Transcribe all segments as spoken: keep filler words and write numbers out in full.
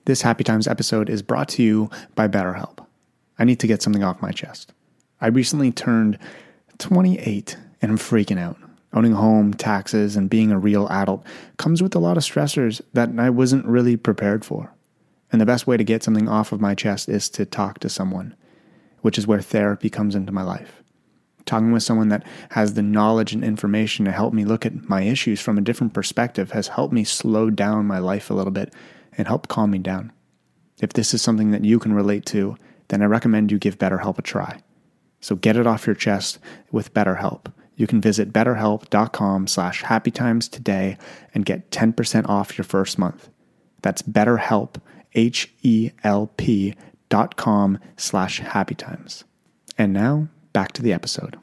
This Happy Times episode is brought to you by BetterHelp. I need to get something off my chest. I recently turned twenty-eight and I'm freaking out. Owning a home, taxes, and being a real adult comes with a lot of stressors that I wasn't really prepared for. And the best way to get something off of my chest is to talk to someone, which is where therapy comes into my life. Talking with someone that has the knowledge and information to help me look at my issues from a different perspective has helped me slow down my life a little bit and help calm me down. If this is something that you can relate to, then I recommend you give BetterHelp a try. So get it off your chest with BetterHelp. You can visit betterhelp.com slash happytimes today and get ten percent off your first month. That's BetterHelp, H-E-L-P dot com slash happytimes. And now, back to the episode.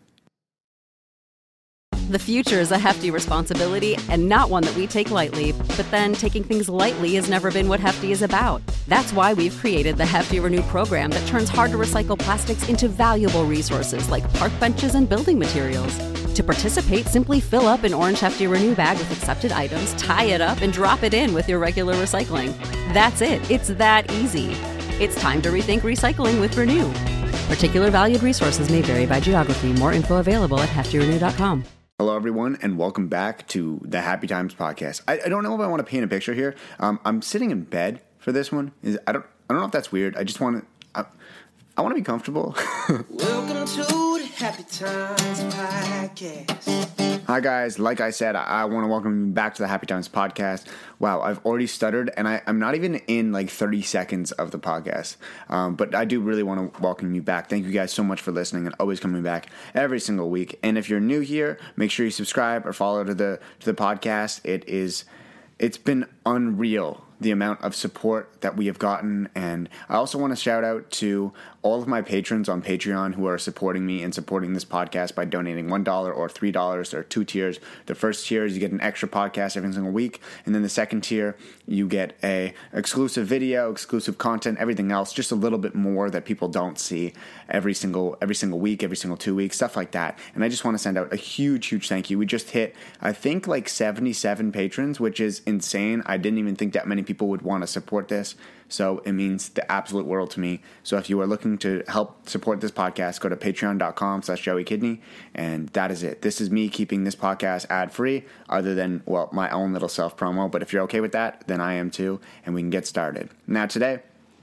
The future is a hefty responsibility and not one that we take lightly. But then taking things lightly has never been what Hefty is about. That's why we've created the Hefty Renew program that turns hard-to-recycle plastics into valuable resources like park benches and building materials. To participate, simply fill up an orange Hefty Renew bag with accepted items, tie it up, and drop it in with your regular recycling. That's it. It's that easy. It's time to rethink recycling with Renew. Particular valued resources may vary by geography. More info available at hefty renew dot com. Hello, everyone, and welcome back to the Happy Times podcast. I, I don't know if I want to paint a picture here. Um, I'm sitting in bed for this one. Is I don't I don't know if that's weird. I just want to I, I want to be comfortable. Welcome to the Happy Times podcast. Hi, guys. Like I said, I, I want to welcome you back to the Happy Times podcast. Wow, I've already stuttered, and I, I'm not even in like thirty seconds of the podcast. Um, but I do really want to welcome you back. Thank you guys so much for listening and always coming back every single week. And if you're new here, make sure you subscribe or follow to the to the podcast. It is, it's been unreal, the amount of support that we have gotten. And I also want to shout out to all of my patrons on Patreon who are supporting me and supporting this podcast by donating one dollar or three dollars. There are two tiers. The first tier is you get an extra podcast every single week. And then the second tier, you get a exclusive video, exclusive content, everything else, just a little bit more that people don't see every single every single week, every single two weeks, stuff like that. And I just want to send out a huge, huge thank you. We just hit, I think, like seventy-seven patrons, which is insane. I didn't even think that many people would want to support this. So it means the absolute world to me. So if you are looking to help support this podcast, go to patreon.com slash Joey Kidney. And that is it. This is me keeping this podcast ad free, other than, well, my own little self promo. But if you're okay with that, then I am too. And we can get started. Now today,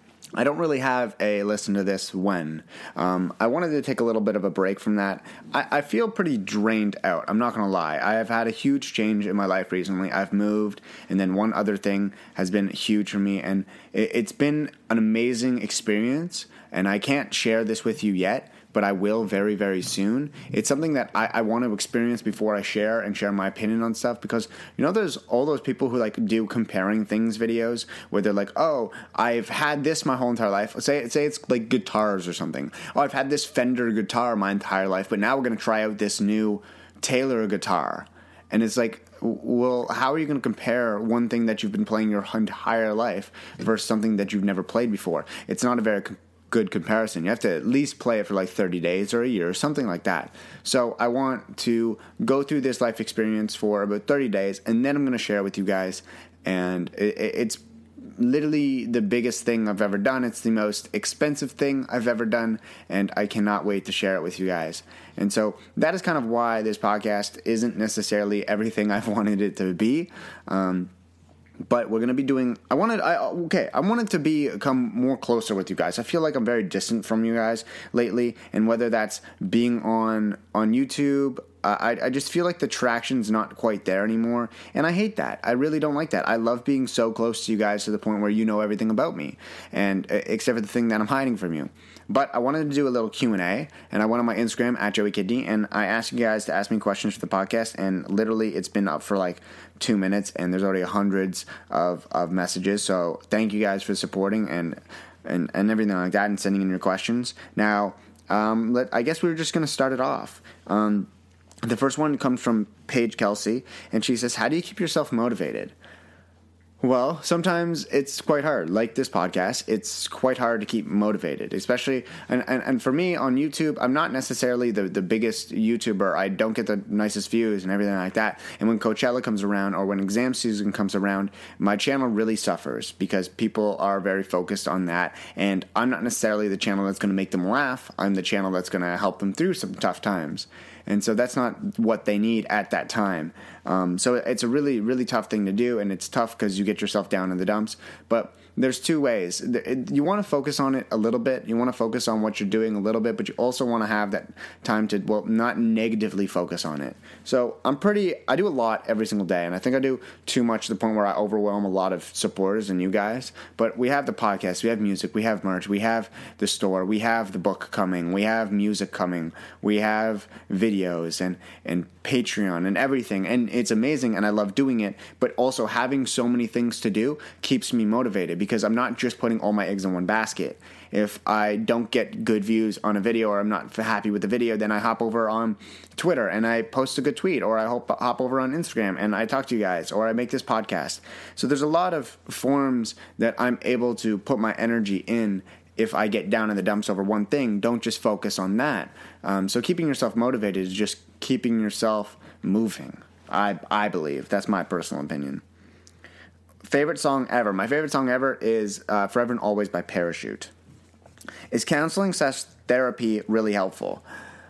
I don't really have a listen to this when. Um, I wanted to take a little bit of a break from that. I, I feel pretty drained out. I'm not going to lie. I have had a huge change in my life recently. I've moved, and then one other thing has been huge for me, and it, it's been an amazing experience, and I can't share this with you yet, but I will very, very soon. It's something that I, I want to experience before I share and share my opinion on stuff, because, you know, there's all those people who like do comparing things videos where they're like, oh, I've had this my whole entire life. Say, say it's like guitars or something. Oh, I've had this Fender guitar my entire life, but now we're going to try out this new Taylor guitar. And it's like, well, how are you going to compare one thing that you've been playing your entire life versus something that you've never played before? It's not a very com- good comparison. You have to at least play it for like thirty days or a year or something like that. So I want to go through this life experience for about thirty days, and then I'm going to share it with you guys. And it, it's literally the biggest thing I've ever done. It's the most expensive thing I've ever done, and I cannot wait to share it with you guys. And so that is kind of why this podcast isn't necessarily everything I've wanted it to be. Um, But we're going to be doing, I wanted, I okay, I wanted to be, come more closer with you guys. I feel like I'm very distant from you guys lately, and whether that's being on, on YouTube, uh, I, I just feel like the traction's not quite there anymore, and I hate that. I really don't like that. I love being so close to you guys to the point where you know everything about me, and uh, except for the thing that I'm hiding from you. But I wanted to do a little Q and A, and I went on my Instagram, at Joey Kidney, and I asked you guys to ask me questions for the podcast, and literally it's been up for like two minutes, and there's already hundreds of, of messages, so thank you guys for supporting and and, and everything like that, and sending in your questions. Now, um, let, I guess we're just going to start it off. Um, the first one comes from Paige Kelsey, and she says, how do you keep yourself motivated? Well, sometimes it's quite hard. Like this podcast, it's quite hard to keep motivated, especially, and, and, and for me on YouTube, I'm not necessarily the, the biggest YouTuber. I don't get the nicest views and everything like that. And when Coachella comes around or when exam season comes around, my channel really suffers because people are very focused on that. And I'm not necessarily the channel that's going to make them laugh. I'm the channel that's going to help them through some tough times. And so that's not what they need at that time. Um, so it's a really, really tough thing to do, and it's tough because you get yourself down in the dumps. But there's two ways. You want to focus on it a little bit. You want to focus on what you're doing a little bit, but you also want to have that time to, well, not negatively focus on it. So I'm pretty, I do a lot every single day, and I think I do too much to the point where I overwhelm a lot of supporters and you guys. But we have the podcast, we have music, we have merch, we have the store, we have the book coming, we have music coming, we have videos and, and Patreon and everything. And it's amazing, and I love doing it, but also having so many things to do keeps me motivated because I'm not just putting all my eggs in one basket. If I don't get good views on a video or I'm not happy with the video, then I hop over on Twitter and I post a good tweet, or I hop, hop over on Instagram and I talk to you guys, or I make this podcast. So there's a lot of forms that I'm able to put my energy in. If I get down in the dumps over one thing, don't just focus on that. Um, so keeping yourself motivated is just keeping yourself moving. I I believe. That's my personal opinion. Favorite song ever. My favorite song ever is uh, Forever and Always by Parachute. Is counseling slash therapy really helpful?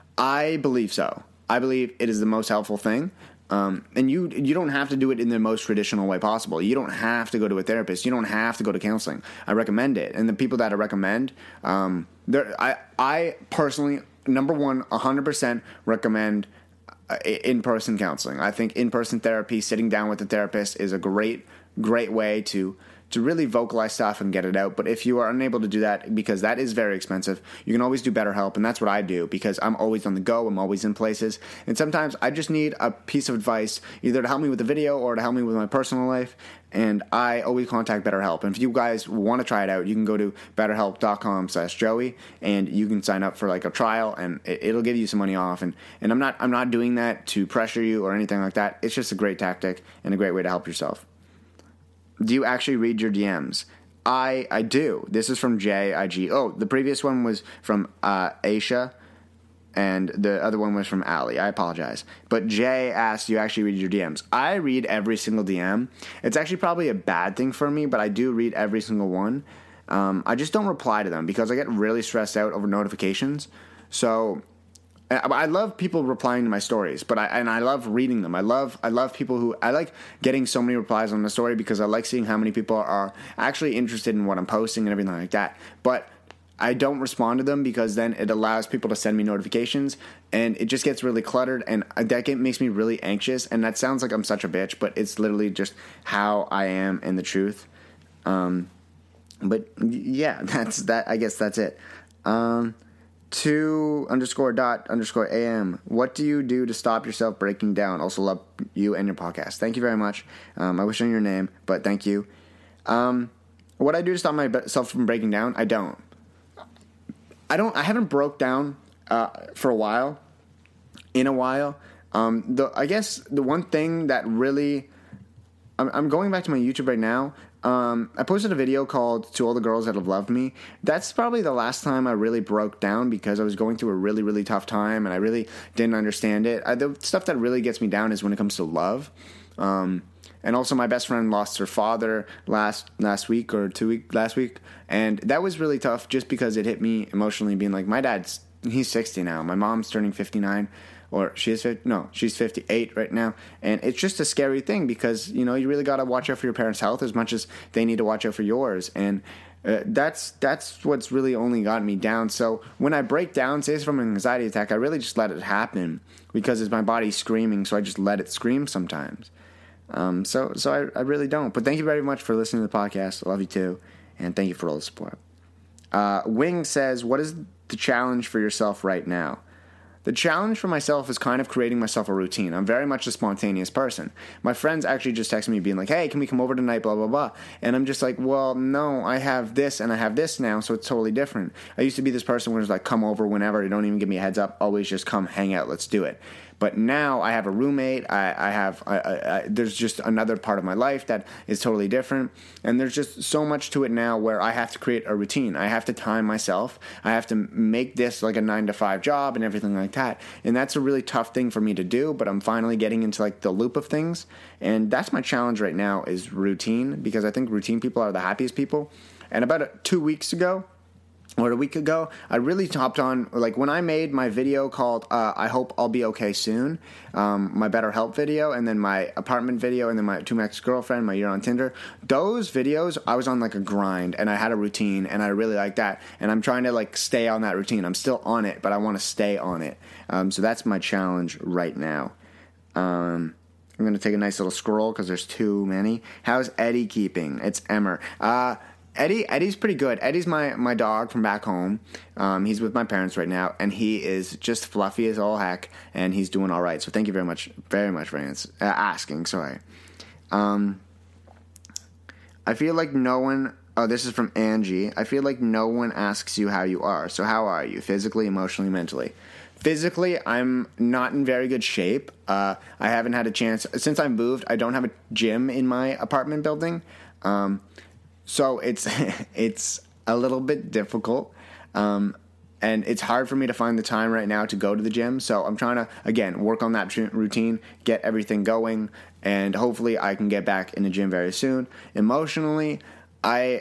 I believe so. I believe it is the most helpful thing. Um, and you you don't have to do it in the most traditional way possible. You don't have to go to a therapist. You don't have to go to counseling. I recommend it. And the people that I recommend, um, I, I personally, number one, one hundred percent recommend uh, in-person counseling. I think in-person therapy, sitting down with a therapist is a great, great way to to really vocalize stuff and get it out. But if you are unable to do that, because that is very expensive, you can always do BetterHelp, and that's what I do because I'm always on the go, I'm always in places, and sometimes I just need a piece of advice either to help me with the video or to help me with my personal life, and I always contact BetterHelp. And if you guys want to try it out, you can go to betterhelp.com slash Joey, and you can sign up for like a trial, and it'll give you some money off. And, and I'm not I'm not doing that to pressure you or anything like that. It's just a great tactic and a great way to help yourself. Do you actually read your D Ms? I I do. This is from J I G. Oh, the previous one was from uh, Aisha, and the other one was from Ali. I apologize. But Jay asked, do you actually read your D Ms? I read every single D M. It's actually probably a bad thing for me, but I do read every single one. Um, I just don't reply to them because I get really stressed out over notifications. So I love people replying to my stories, but I and I love reading them. I love I love people who I like getting so many replies on the story because I like seeing how many people are actually interested in what I'm posting and everything like that. But I don't respond to them because then it allows people to send me notifications, and it just gets really cluttered, and that makes me really anxious. And that sounds like I'm such a bitch, but it's literally just how I am and the truth. Um, but yeah, that's that. I guess that's it. Um, Two underscore dot underscore am. What do you do to stop yourself breaking down? Also love you and your podcast. Thank you very much. Um, I wish I knew your name, but thank you. Um, what I do to stop myself from breaking down? I don't. I don't. I haven't broke down uh, for a while. In a while, um, the I guess the one thing that really, I'm, I'm going back to my YouTube right now. Um, I posted a video called To All the Girls That Have Loved Me. That's probably the last time I really broke down because I was going through a really, really tough time and I really didn't understand it. I, the stuff that really gets me down is when it comes to love. Um, and also my best friend lost her father last last week or two week last week. And that was really tough just because it hit me emotionally being like, my dad's, he's sixty now. My mom's turning fifty-nine. Or she is fifty, no, she's fifty-eight right now, and it's just a scary thing because you know you really got to watch out for your parents' health as much as they need to watch out for yours, and uh, that's that's what's really only gotten me down. So when I break down, say it's from an anxiety attack, I really just let it happen because it's my body screaming, so I just let it scream sometimes. Um, so so I, I really don't. But thank you very much for listening to the podcast. I love you too, and thank you for all the support. Uh, Wing says, "What is the challenge for yourself right now?" The challenge for myself is kind of creating myself a routine. I'm very much a spontaneous person. My friends actually just text me being like, hey, can we come over tonight, blah, blah, blah. And I'm just like, well, no, I have this and I have this now, so it's totally different. I used to be this person where it's like, come over whenever. You don't even give me a heads up. Always just come hang out. Let's do it. But now I have a roommate. I, I have I, I, I, there's just another part of my life that is totally different, and there's just so much to it now where I have to create a routine. I have to time myself. I have to make this like a nine to five job and everything like that. And that's a really tough thing for me to do. But I'm finally getting into like the loop of things, and that's my challenge right now is routine, because I think routine people are the happiest people. And about two weeks ago, or a week ago, I really hopped on, like when I made my video called uh, I Hope I'll Be Okay Soon, um, my BetterHelp video, and then my apartment video, and then my To My Ex-Girlfriend, my year on Tinder, those videos, I was on like a grind, and I had a routine, and I really like that, and I'm trying to like stay on that routine. I'm still on it, but I want to stay on it. Um, so that's my challenge right now. Um, I'm going to take a nice little scroll because there's too many. How's Eddie keeping? It's Emmer. Uh... Eddie, Eddie's pretty good. Eddie's my, my dog from back home. Um, he's with my parents right now, and he is just fluffy as all heck, and he's doing all right. So thank you very much, very much for ans- uh, asking. Sorry. Um, I feel like no one. Oh, this is from Angie. I feel like no one asks you how you are. So how are you, physically, emotionally, mentally? Physically, I'm not in very good shape. Uh, I haven't had a chance since I moved. I don't have a gym in my apartment building. Um, So it's it's a little bit difficult, um, and it's hard for me to find the time right now to go to the gym. So I'm trying to, again, work on that routine, get everything going, and hopefully I can get back in the gym very soon. Emotionally, I,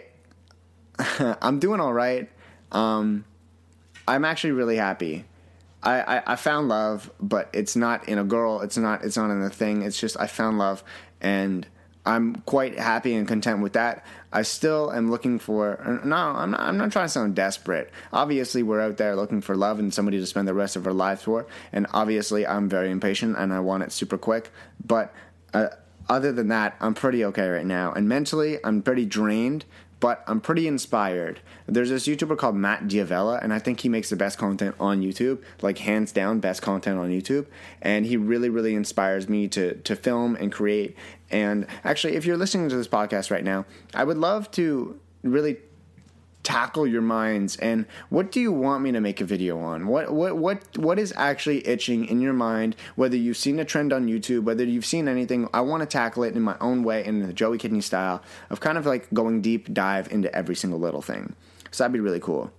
I'm doing all right. Um, I'm actually really happy. I, I, I found love, but it's not in a girl. It's not it's not in a thing. It's just I found love, and I'm quite happy and content with that. I still am looking for, no, I'm not, I'm not trying to sound desperate. Obviously, we're out there looking for love and somebody to spend the rest of our lives for. And obviously, I'm very impatient and I want it super quick. But uh, other than that, I'm pretty okay right now. And mentally, I'm pretty drained, but I'm pretty inspired. There's this YouTuber called Matt Diavella, and I think he makes the best content on YouTube, like hands down best content on YouTube. And he really, really inspires me to to film and create. And actually, if you're listening to this podcast right now, I would love to really tackle your minds. And what do you want me to make a video on? What what what what is actually itching in your mind? Whether you've seen a trend on YouTube, whether you've seen anything, I want to tackle it in my own way, in the Joey Kidney style of kind of like going deep dive into every single little thing. So that'd be really cool.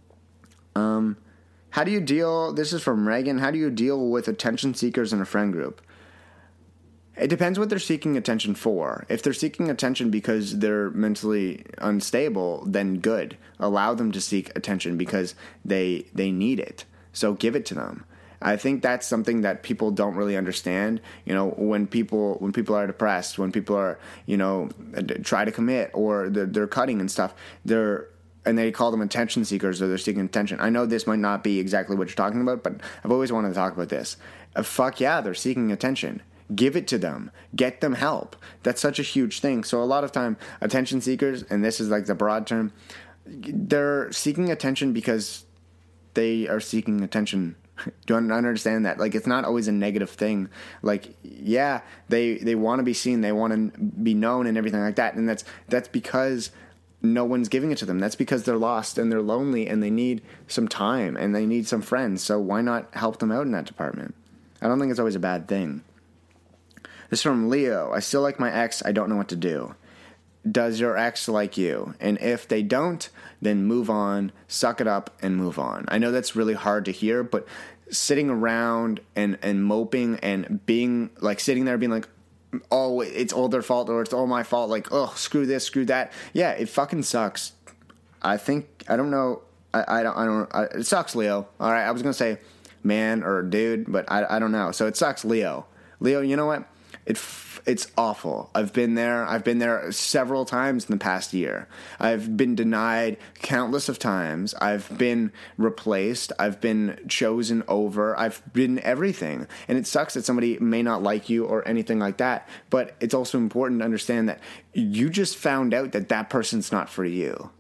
Um, how do you deal? This is from Reagan. How do you deal with attention seekers in a friend group? It depends what they're seeking attention for. If they're seeking attention because they're mentally unstable, then good. Allow them to seek attention because they they need it. So give it to them. I think that's something that people don't really understand. You know, when people when people are depressed, when people are, you know, try to commit or they're, they're cutting and stuff, they're and they call them attention seekers or they're seeking attention. I know this might not be exactly what you're talking about, but I've always wanted to talk about this. Uh, fuck yeah, they're seeking attention. Give it to them. Get them help. That's such a huge thing. So a lot of time, attention seekers, and this is like the broad term, they're seeking attention because they are seeking attention. Do you understand that? Like, it's not always a negative thing. Like, yeah, they they want to be seen, they want to be known and everything like that. And that's that's because no one's giving it to them. That's because they're lost and they're lonely and they need some time and they need some friends. So why not help them out in that department? I don't think it's always a bad thing. This is from Leo. I still like my ex. I don't know what to do. Does your ex like you? And if they don't, then move on, suck it up, and move on. I know that's really hard to hear, but sitting around and, and moping and being like sitting there being like, oh, it's all their fault or it's all my fault. Like, oh, screw this, screw that. Yeah, it fucking sucks. I think, I don't know. I, I don't, I don't, I, it sucks, Leo. All right. I was going to say man or dude, but I, I don't know. So it sucks, Leo. Leo, you know what? It it's awful. I've been there. I've been there several times in the past year. I've been denied countless of times. I've been replaced. I've been chosen over. I've been everything. And it sucks that somebody may not like you or anything like that. But it's also important to understand that you just found out that that person's not for you.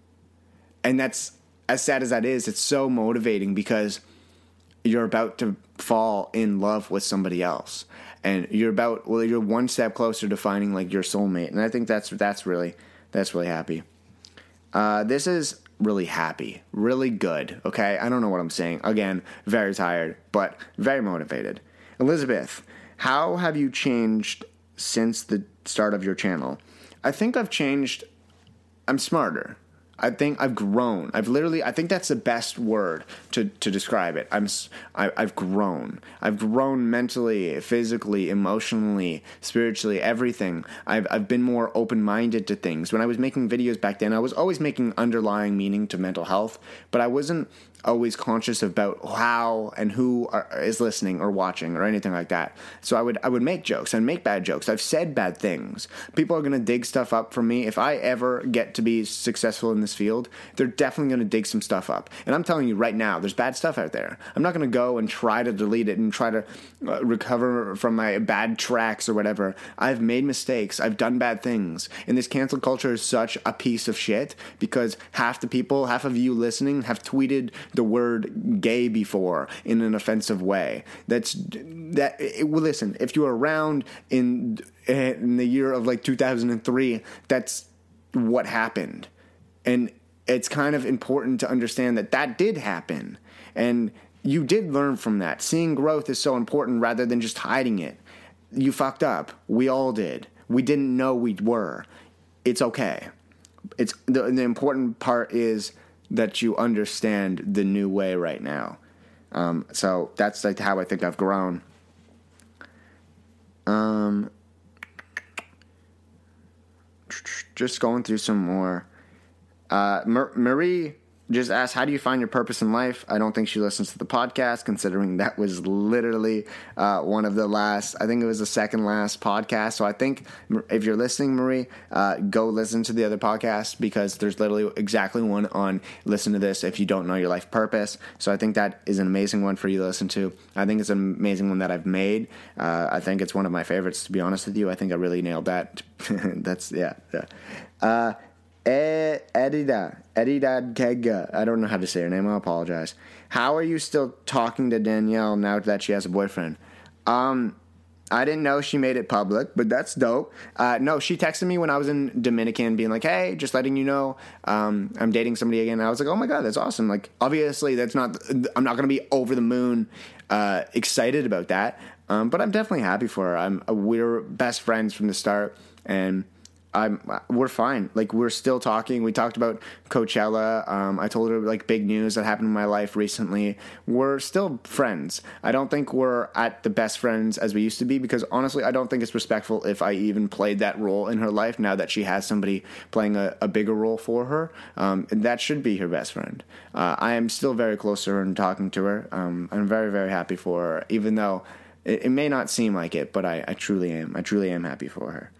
And that's, as sad as that is, it's so motivating because you're about to fall in love with somebody else. And you're about, well, you're one step closer to finding like your soulmate. And I think that's, that's really, that's really happy. Uh, this is really happy, really good. Okay. I don't know what I'm saying. Again, very tired, but very motivated. Elizabeth, how have you changed since the start of your channel? I think I've changed. I'm smarter. I think I've grown. I've literally, I think that's the best word to, to describe it. I'm, I, I've grown. I've grown mentally, physically, emotionally, spiritually, everything. I've, I've been more open-minded to things. When I was making videos back then, I was always making underlying meaning to mental health, but I wasn't always conscious about how and who are, is listening or watching or anything like that. So I would I would make jokes and make bad jokes. I've said bad things. People are going to dig stuff up from me. If I ever get to be successful in this field, they're definitely going to dig some stuff up. And I'm telling you right now, there's bad stuff out there. I'm not going to go and try to delete it and try to uh, recover from my bad tracks or whatever. I've made mistakes. I've done bad things. And this cancel culture is such a piece of shit because half the people, half of you listening have tweeted the word gay before in an offensive way. That's that. It, well, listen, if you were around in in the year of like two thousand three, that's what happened, and it's kind of important to understand that that did happen, and you did learn from that. Seeing growth is so important rather than just hiding it. You fucked up. We all did. We didn't know we were. It's okay. It's the, the important part is that you understand the new way right now. Um, so that's like how I think I've grown. Um, just going through some more. Uh, Mar- Marie just asked, how do you find your purpose in life? I don't think she listens to the podcast, considering that was literally uh, one of the last, I think it was the second last podcast. So I think if you're listening, Marie, uh, go listen to the other podcast, because there's literally exactly one on listen to this if you don't know your life purpose. So I think that is an amazing one for you to listen to. I think it's an amazing one that I've made. Uh, I think it's one of my favorites, to be honest with you. I think I really nailed that. That's, yeah. yeah. Uh, Edida, Edida Kega. I don't know how to say her name. I apologize. How are you still talking to Danielle now that she has a boyfriend? Um, I didn't know she made it public, but that's dope. Uh, no, she texted me when I was in Dominican being like, hey, just letting you know, um, I'm dating somebody again. And I was like, oh my God, that's awesome. Like, obviously that's not, I'm not going to be over the moon, uh, excited about that. Um, but I'm definitely happy for her. I'm, we're best friends from the start, and I'm, we're fine. Like, we're still talking. We talked about Coachella. Um, I told her, like, big news that happened in my life recently. We're still friends. I don't think we're at the best friends as we used to be, because honestly, I don't think it's respectful if I even played that role in her life now that she has somebody playing a, a bigger role for her. Um, and that should be her best friend. Uh, I am still very close to her and talking to her. Um, I'm very, very happy for her, even though it, it may not seem like it, but I, I truly am. I truly am happy for her.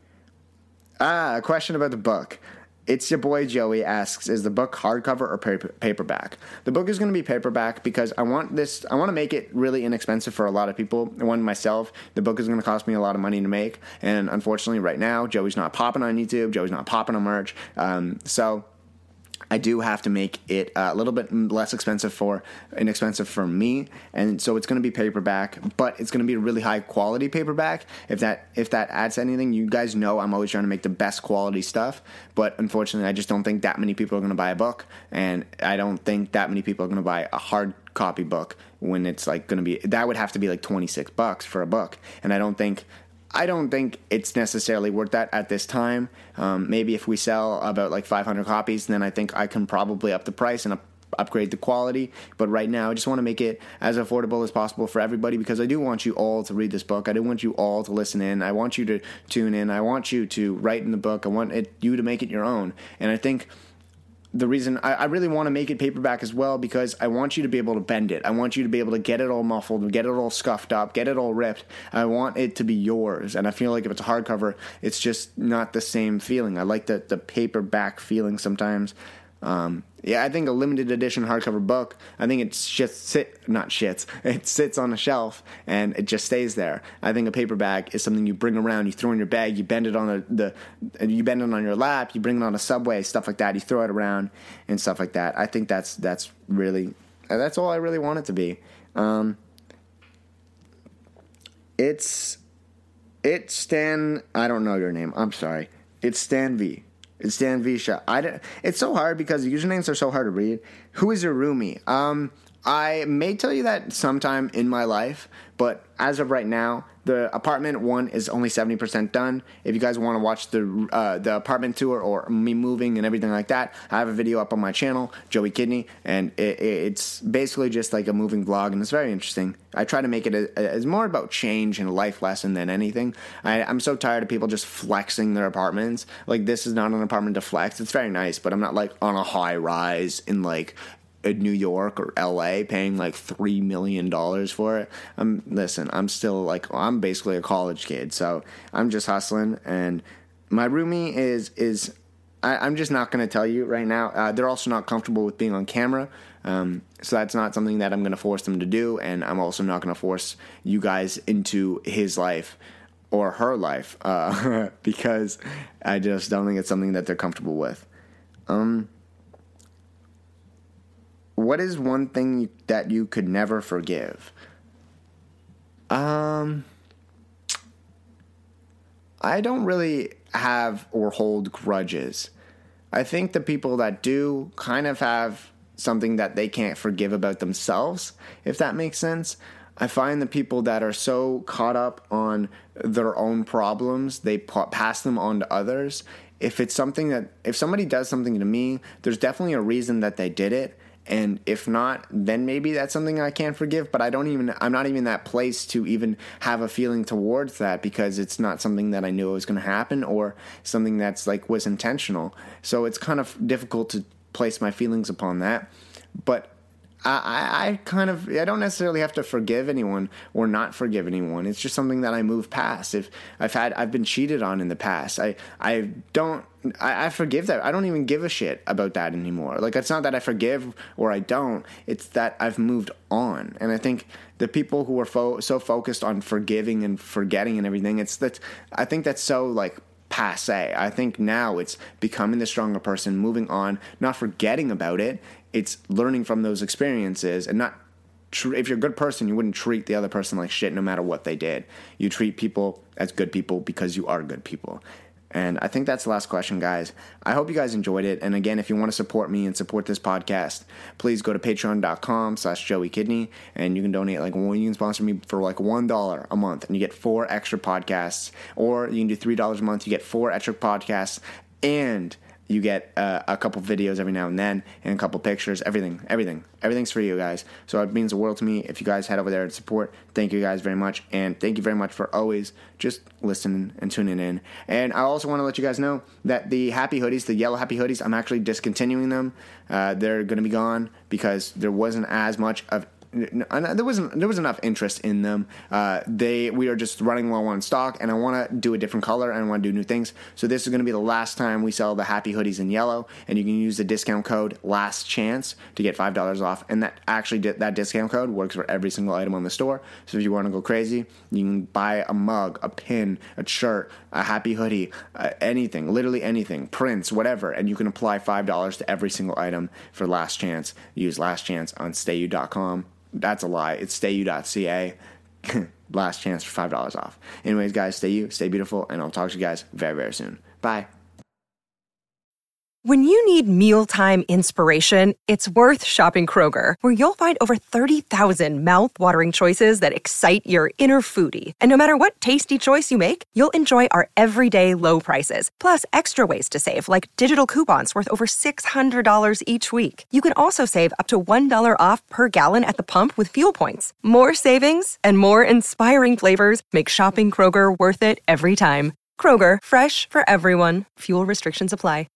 Ah, a question about the book. It's your boy Joey asks, is the book hardcover or paper, paperback? The book is going to be paperback because I want this, I want to make it really inexpensive for a lot of people. One, myself, the book is going to cost me a lot of money to make. And unfortunately right now, Joey's not popping on YouTube. Joey's not popping on merch. Um, so I do have to make it a little bit less expensive for inexpensive for me, and so it's going to be paperback, but it's going to be a really high quality paperback. If that if that adds anything, you guys know I'm always trying to make the best quality stuff, but unfortunately, I just don't think that many people are going to buy a book, and I don't think that many people are going to buy a hard copy book when it's like going to be that would have to be like twenty-six bucks for a book, and I don't think. I don't think it's necessarily worth that at this time. Um, maybe if we sell about like five hundred copies, then I think I can probably up the price and up, upgrade the quality. But right now, I just want to make it as affordable as possible for everybody, because I do want you all to read this book. I do want you all to listen in. I want you to tune in. I want you to write in the book. I want it, you to make it your own. And I think the reason I, I really want to make it paperback as well, because I want you to be able to bend it. I want you to be able to get it all muffled, get it all scuffed up, get it all ripped. I want it to be yours. And I feel like if it's a hardcover, it's just not the same feeling. I like the, the paperback feeling sometimes. Um, yeah, I think a limited edition hardcover book, I think it shits, sit, not shits, it sits on a shelf and it just stays there. I think a paperback is something you bring around, you throw in your bag, you bend it on a, the, you bend it on your lap, you bring it on a subway, stuff like that. You throw it around and stuff like that. I think that's that's really, that's all I really want it to be. Um, it's, it's Stan, I don't know your name, I'm sorry. It's Stan V. It's Stan Visha. I don't, it's so hard because the usernames are so hard to read. Who is your roomie? Um, I may tell you that sometime in my life, but as of right now, the apartment one is only seventy percent done. If you guys want to watch the uh, the apartment tour or me moving and everything like that, I have a video up on my channel, Joey Kidney, and it, it's basically just like a moving vlog, and it's very interesting. I try to make it a, as more about change and a life lesson than anything. I, I'm so tired of people just flexing their apartments. Like, this is not an apartment to flex. It's very nice, but I'm not like on a high rise in like in New York or L A paying like three million dollars for it. Um, listen, I'm still like, I'm basically a college kid, so I'm just hustling. And my roomie is, is I, I'm just not going to tell you right now. Uh, they're also not comfortable with being on camera. Um, so that's not something that I'm going to force them to do. And I'm also not going to force you guys into his life or her life, uh, because I just don't think it's something that they're comfortable with. Um, What is one thing that you could never forgive? Um, I don't really have or hold grudges. I think the people that do kind of have something that they can't forgive about themselves, if that makes sense. I find the people that are so caught up on their own problems, they pass them on to others. If it's something that, if somebody does something to me, there's definitely a reason that they did it. And if not, then maybe that's something I can't forgive, but I don't even, I'm not even in that place to even have a feeling towards that, because it's not something that I knew was going to happen or something that's like was intentional. So it's kind of difficult to place my feelings upon that. But I, I kind of, I don't necessarily have to forgive anyone or not forgive anyone. It's just something that I move past. If I've had, I've been cheated on in the past. I, I don't, I, I forgive that. I don't even give a shit about that anymore. Like, it's not that I forgive or I don't. It's that I've moved on. And I think the people who are fo- so focused on forgiving and forgetting and everything, it's that, I think that's so like passe. I think now it's becoming the stronger person, moving on, not forgetting about it. It's learning from those experiences and not, tr- if you're a good person, you wouldn't treat the other person like shit no matter what they did. You treat people as good people because you are good people. And I think that's the last question, guys. I hope you guys enjoyed it. And again, if you want to support me and support this podcast, please go to patreon.com slash Joey Kidney, and you can donate like one, you can sponsor me for like one dollar a month, and you get four extra podcasts. Or you can do three dollars a month, you get four extra podcasts, and you get uh, a couple videos every now and then, and a couple pictures, everything, everything. Everything's for you guys. So it means the world to me if you guys head over there to support. Thank you guys very much, and thank you very much for always just listening and tuning in. And I also want to let you guys know that the Happy Hoodies, the yellow Happy Hoodies, I'm actually discontinuing them. Uh, they're going to be gone because there wasn't as much of there wasn't there was enough interest in them. Uh, they we are just running low on stock, and I want to do a different color, and I want to do new things. So this is going to be the last time we sell the Happy Hoodies in yellow, and you can use the discount code Last Chance to get five dollars off. And that actually that discount code works for every single item on the store. So if you want to go crazy, you can buy a mug, a pin, a shirt, a Happy Hoodie, uh, anything, literally anything, prints, whatever, and you can apply five dollars to every single item for Last Chance. Use Last Chance on stay you dot com. That's a lie. It's stay you dot c a. Last chance for five dollars off. Anyways, guys, stay you, stay beautiful, and I'll talk to you guys very, very soon. Bye. When you need mealtime inspiration, it's worth shopping Kroger, where you'll find over thirty thousand mouth-watering choices that excite your inner foodie. And no matter what tasty choice you make, you'll enjoy our everyday low prices, plus extra ways to save, like digital coupons worth over six hundred dollars each week. You can also save up to one dollar off per gallon at the pump with fuel points. More savings and more inspiring flavors make shopping Kroger worth it every time. Kroger, fresh for everyone. Fuel restrictions apply.